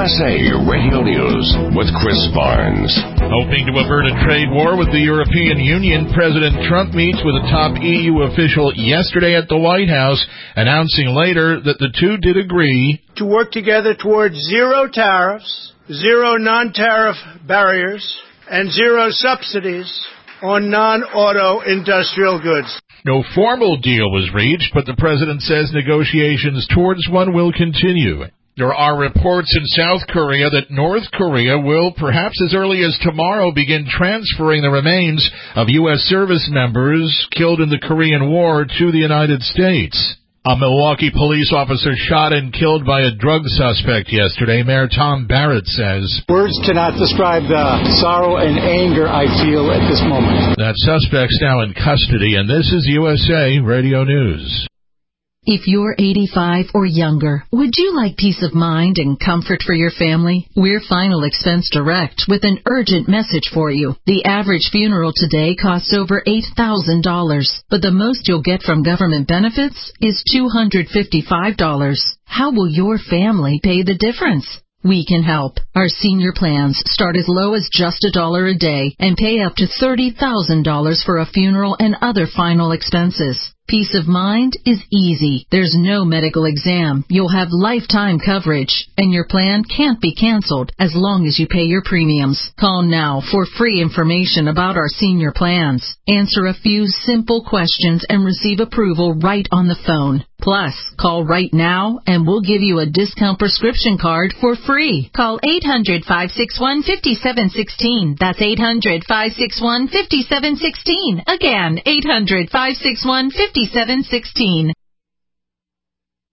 USA Radio News with Chris Barnes. Hoping to avert a trade war with the European Union, President Trump meets with a top EU official yesterday at the White House, announcing later that the two did agree to work together towards zero tariffs, zero non-tariff barriers, and zero subsidies on non-auto industrial goods. No formal deal was reached, but the president says negotiations towards one will continue. There are reports in South Korea that North Korea will, perhaps as early as tomorrow, begin transferring the remains of U.S. service members killed in the Korean War to the United States. A Milwaukee police officer shot and killed by a drug suspect yesterday. Mayor Tom Barrett says, "Words cannot describe the sorrow and anger I feel at this moment." That suspect's now in custody, and this is USA Radio News. If you're 85 or younger, would you like peace of mind and comfort for your family? We're Final Expense Direct with an urgent message for you. The average funeral today costs over $8,000, but the most you'll get from government benefits is $255. How will your family pay the difference? We can help. Our senior plans start as low as just $1 a day and pay up to $30,000 for a funeral and other final expenses. Peace of mind is easy. There's no medical exam. You'll have lifetime coverage, and your plan can't be canceled as long as you pay your premiums. Call now for free information about our senior plans. Answer a few simple questions and receive approval right on the phone. Plus, call right now and we'll give you a discount prescription card for free. Call 800-561-5716. That's 800-561-5716. Again, 800-561-5716.